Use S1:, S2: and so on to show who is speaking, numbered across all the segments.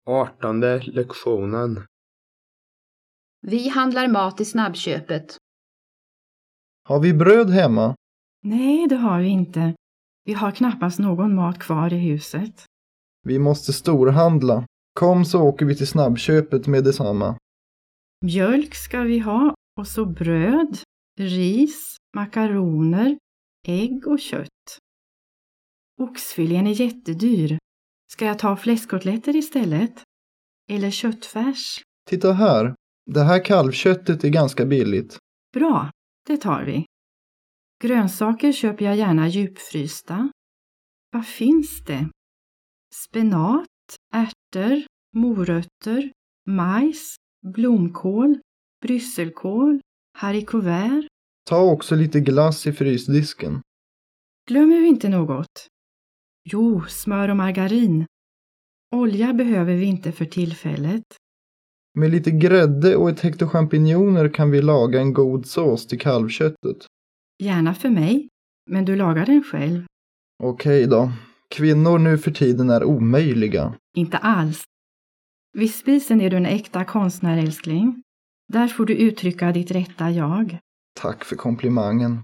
S1: 18:e lektionen.
S2: Vi handlar mat i snabbköpet.
S3: Har vi bröd hemma?
S4: Nej, det har vi inte. Vi har knappast någon mat kvar i huset.
S3: Vi måste storhandla. Kom så åker vi till snabbköpet med detsamma.
S4: Mjölk ska vi ha och så bröd, ris, makaroner, ägg och kött. Oxfilén är jättedyr. Ska jag ta fläskkotletter istället? Eller köttfärs?
S3: Titta här. Det här kalvköttet är ganska billigt.
S4: Bra, det tar vi. Grönsaker köper jag gärna djupfrysta. Vad finns det? Spenat, ärtor, morötter, majs, blomkål, brysselkål, haricots verts.
S3: Ta också lite glass i frysdisken.
S4: Glömmer vi inte något? Jo, smör och margarin. Olja behöver vi inte för tillfället.
S3: Med lite grädde och ett hekto champinjoner kan vi laga en god sås till kalvköttet.
S4: Gärna för mig, men du lagar den själv.
S3: Okej då. Kvinnor nu för tiden är omöjliga.
S4: Inte alls. Vid spisen är du en äkta konstnär, älskling. Där får du uttrycka ditt rätta jag.
S3: Tack för komplimangen.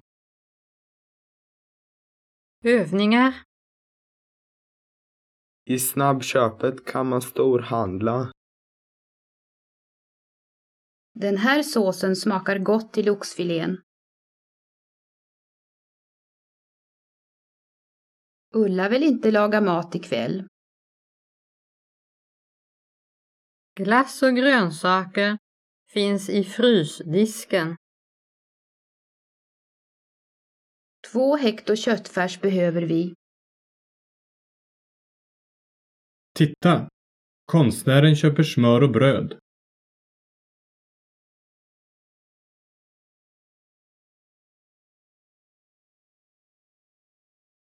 S5: Övningar.
S1: I snabbköpet kan man storhandla.
S2: Den här såsen smakar gott till oxfilén. Ulla vill inte laga mat ikväll.
S5: Glass och grönsaker finns i frysdisken.
S2: 2 hekto köttfärs behöver vi.
S6: Titta! Konstnären köper smör och bröd.